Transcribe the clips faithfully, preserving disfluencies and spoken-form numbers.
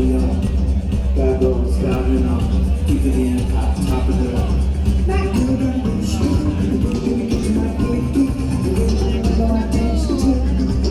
New York. Bad girls driving up, keep it in hot, top of the rock. My girl got a big shoe, let me get to my big dick, and then I dance to tip.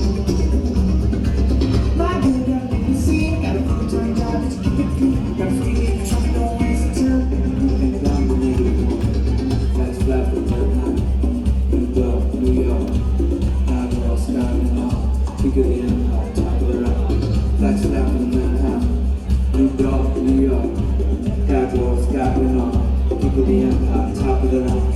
My girl got a big seat, got a full time job, it's keep it clean, got a free in the trunk, don't waste the time. And I'm the nigga one, flash flat for the night. New York, New York, bad girls driving up, keep it in hot, top of the rock. Flash flat for the Manhattan. New York, New York, bad girls driving up, keep it in hot, top of the rock.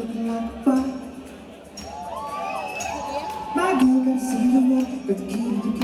My girl got a single one, but the key to the